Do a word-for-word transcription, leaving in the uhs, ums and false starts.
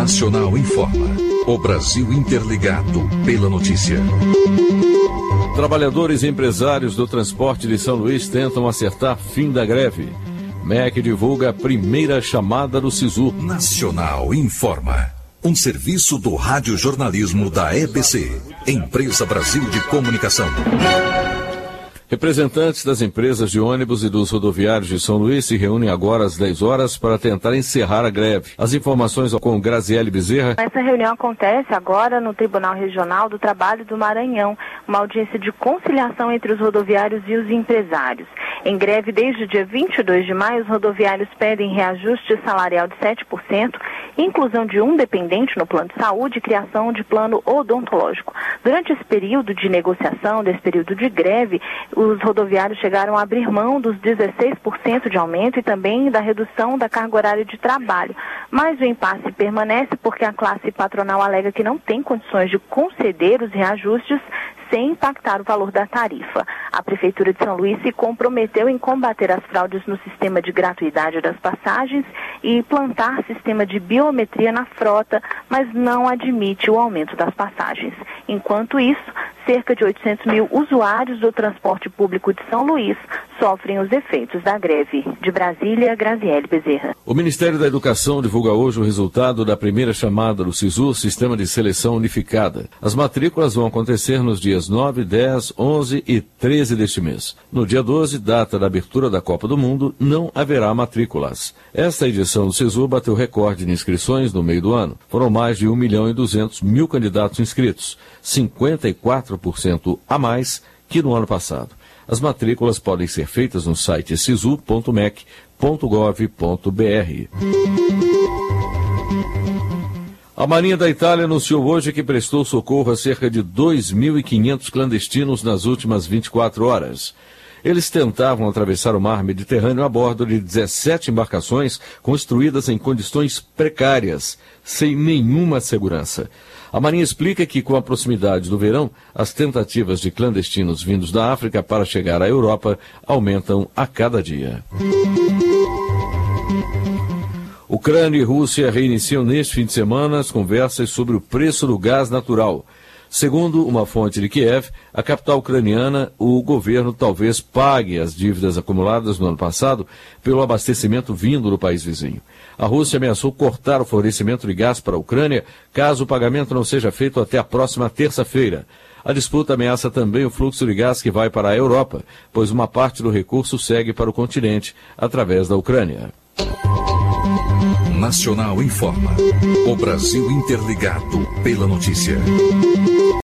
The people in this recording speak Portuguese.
Nacional informa. O Brasil interligado pela notícia. Trabalhadores e empresários do transporte de São Luís tentam acertar fim da greve. M E C divulga a primeira chamada do SISU. Nacional informa. Um serviço do radiojornalismo da E B C, Empresa Brasil de Comunicação. Representantes das empresas de ônibus e dos rodoviários de São Luís se reúnem agora às dez horas para tentar encerrar a greve. As informações com Graziele Bezerra. Essa reunião acontece agora no Tribunal Regional do Trabalho do Maranhão, uma audiência de conciliação entre os rodoviários e os empresários. Em greve desde o dia vinte e dois de maio, os rodoviários pedem reajuste salarial de sete por cento, inclusão de um dependente no plano de saúde e criação de plano odontológico. Durante esse período de negociação, desse período de greve, os rodoviários chegaram a abrir mão dos dezesseis por cento de aumento e também da redução da carga horária de trabalho. Mas o impasse permanece porque a classe patronal alega que não tem condições de conceder os reajustes sem impactar o valor da tarifa. A Prefeitura de São Luís se comprometeu em combater as fraudes no sistema de gratuidade das passagens e implantar sistema de biometria na frota, mas não admite o aumento das passagens. Enquanto isso, cerca de oitocentos mil usuários do transporte público de São Luís sofrem os efeitos da greve. De Brasília, Graziele Bezerra. O Ministério da Educação divulga hoje o resultado da primeira chamada do SISU, Sistema de Seleção Unificada. As matrículas vão acontecer nos dias nove, dez, onze e treze deste mês. No dia doze, data da abertura da Copa do Mundo, não haverá matrículas. Esta edição do SISU bateu recorde de inscrições no meio do ano. Foram mais de um milhão e duzentos mil candidatos inscritos, cinquenta e quatro por cento a mais que no ano passado. As matrículas podem ser feitas no site sisu ponto mec ponto gov ponto br. A Marinha da Itália anunciou hoje que prestou socorro a cerca de dois mil e quinhentos clandestinos nas últimas vinte e quatro horas. Eles tentavam atravessar o mar Mediterrâneo a bordo de dezessete embarcações construídas em condições precárias, sem nenhuma segurança. A Marinha explica que, com a proximidade do verão, as tentativas de clandestinos vindos da África para chegar à Europa aumentam a cada dia. Ucrânia e Rússia reiniciam neste fim de semana as conversas sobre o preço do gás natural. Segundo uma fonte de Kiev, a capital ucraniana, o governo talvez pague as dívidas acumuladas no ano passado pelo abastecimento vindo do país vizinho. A Rússia ameaçou cortar o fornecimento de gás para a Ucrânia caso o pagamento não seja feito até a próxima terça-feira. A disputa ameaça também o fluxo de gás que vai para a Europa, pois uma parte do recurso segue para o continente através da Ucrânia. Nacional informa. O Brasil interligado pela notícia.